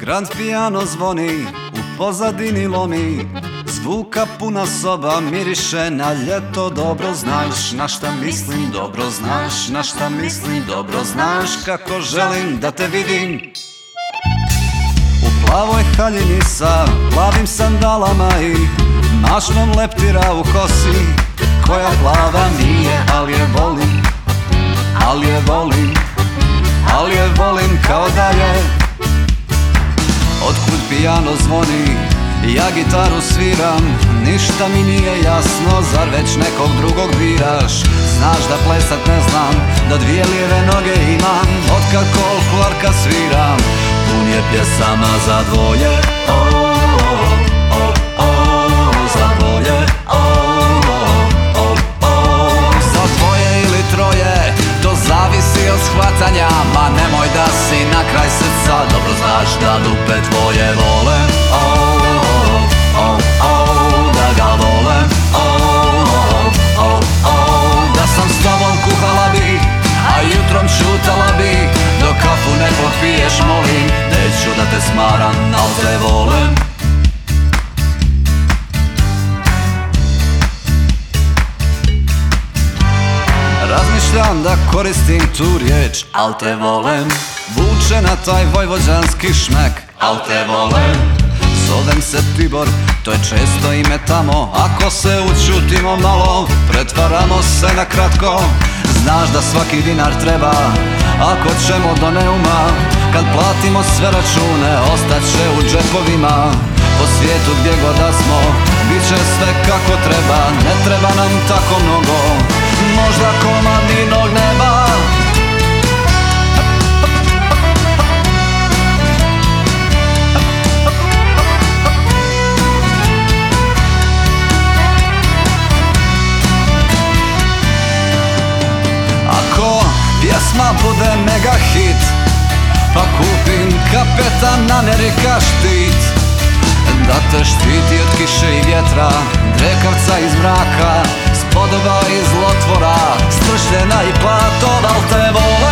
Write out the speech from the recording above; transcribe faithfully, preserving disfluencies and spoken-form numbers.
Grand piano zvoni, u pozadini lomi, zvuka puna soba miriše na ljeto. Dobro znaš na šta mislim, dobro znaš na šta mislim, dobro znaš kako želim da te vidim. U plavoj haljini sa plavim sandalama i mašnom leptira u kosi, koja plava nije, ali je volim, ali je volim, ali je volim kao da je. Otkud pijano zvoni, ja gitaru sviram, ništa mi nije jasno, zar već nekog drugog biraš? Znaš da plesat ne znam, da dvije lijeve noge imam, otkad folklorka sviram, pun je pjesama za dvoje. Oh, oh, oh, oh, za dvoje. Oh, oh, oh, oh, za dvoje ili troje, to zavisi od shvatanja, ma nemoj da si na kraj srca, dobro znaš da dupe tvoje vole. Oh, oh, oh, da ga vole. Oh, oh, oh, da sam s tobom kuhala bi, a jutrom šutala bi, dok kafu ne popiješ molim, neću da te smaram, al te volem. Razmišljam da koristim tu riječ, al te volem. Vuče na taj vojvođanski šmek, al te volem. Zovem se Tibor, to je često ime tamo, ako se učutimo malo, pretvaramo se na kratko. Znaš da svaki dinar treba, ako ćemo do neuma, kad platimo sve račune, ostaće u džepovima. Po svijetu gdje god da smo, bit će sve kako treba, ne treba nam tako mnogo, možda komad mirnog neba. Ako pjesma bude mega hit, pa kupim Kapetan Amerika štit, da te štiti od kiše i vjetra, drekavca iz mraka, spodoba i zlotvora, stršljena i platova, al te volim.